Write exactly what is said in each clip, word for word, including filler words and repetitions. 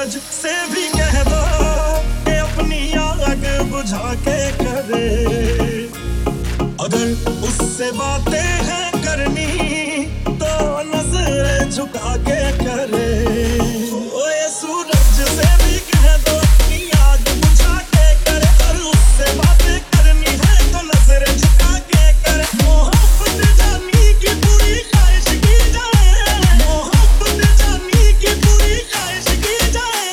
सूरज से भी कह दो कि अपनी आग बुझा के करे। अगर उससे बातें हैं करनी तो नजर झुका के करे। ओ ये सूरज से भी कह दो अपनी आग बुझा के करे। और उससे बातें करनी है तो नजर झुका के करे। मोहब्बत जानी की पूरी ख्वाहिश की जाए। मोहब्बत जानी की पूरी ख्वाहिश की जाए।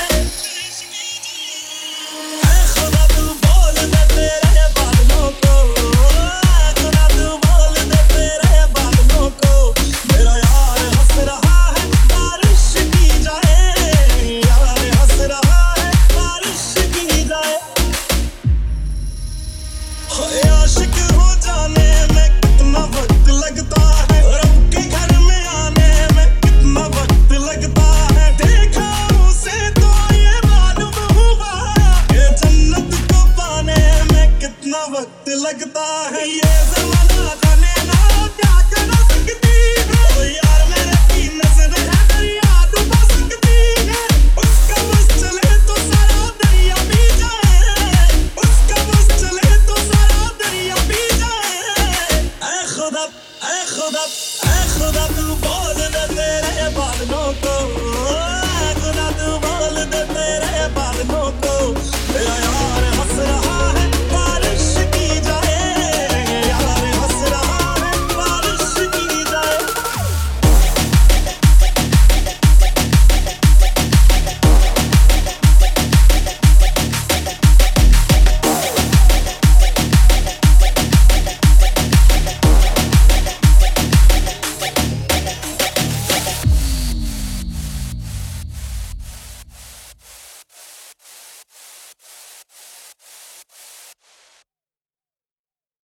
ऐ खुदा तू बोल दे तेरे बादलों को। ऐ खुदा तू बोल दे तेरे बादलों को। मेरा यार हंस रहा है बारिश की जाए। यार हंस रहा है बारिश की जाए। होए आशिक हो जाने में कितना वक्त लगता है। रब के घर में आने में कितना वक्त लगता है। देखा उसे तो ये मालूम हुआ कि जन्नत को पाने में कितना वक्त लगता है। ये ज़माना